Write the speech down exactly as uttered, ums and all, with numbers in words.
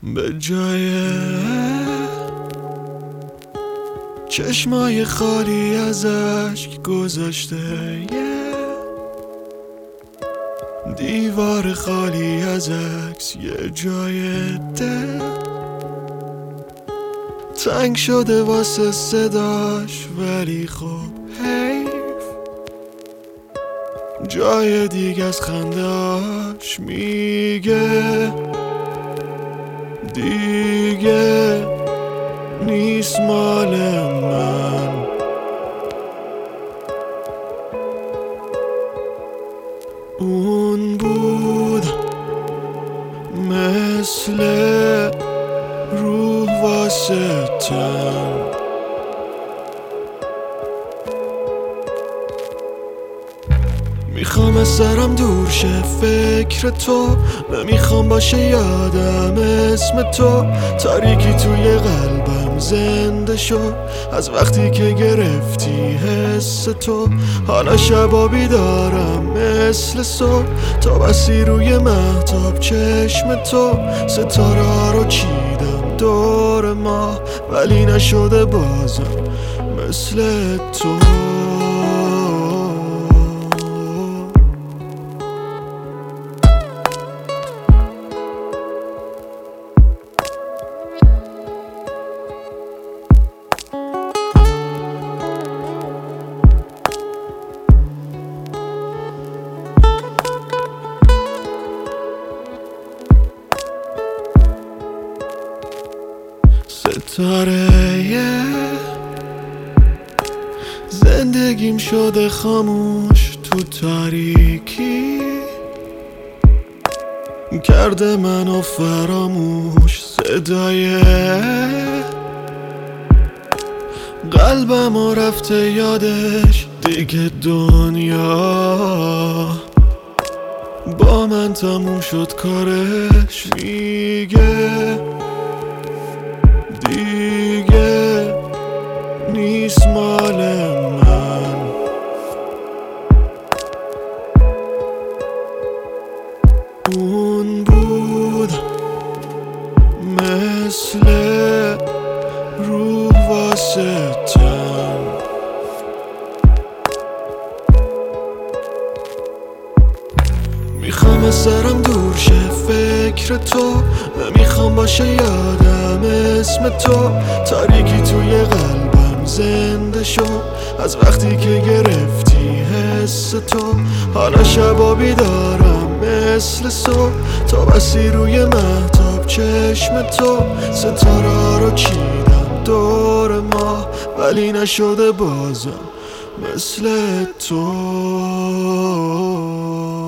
به جای چشمای خالی از اشک گذاشته یه دیوار خالی از عکس، یه جای دل تنگ شده واسه صداش، ولی خب حیف جای دیگه از خندهاش میگه دیگه نیست مال من. اون بود مثل روح واسه تن، میخوام از سرم دور شه فکر تو، نمیخوام باشه یادم اسم تو. تاریکی توی قلبم زنده شد از وقتی که گرفتی حس تو. حالا شبا بیدارم مثل صبح، تا بسی روی مهتاب چشم تو. ستاره ها رو چیدم دور ما، ولی نشده بازم مثل تو. ستاره زندگیم شده خاموش تو تاریکی، کرده منو فراموش. صدای قلبم و رفته یادش دیگه، دنیا با من تموم شد کارش. میگه دیگه نیست مال من. اون بود مثل روح واسه تن، میخوام از سرم دور شه فکر تو، نمیخوام باشه یادم اسم تو. تاریکی توی قلبم زنده شد از وقتی که گرفتی حس تو. حالا شبا بیدارم مثل صبح، تا بسی روی مهتاب چشم تو. ستاره ها رو چیدم دور ما، ولی نشده بازم مثل تو.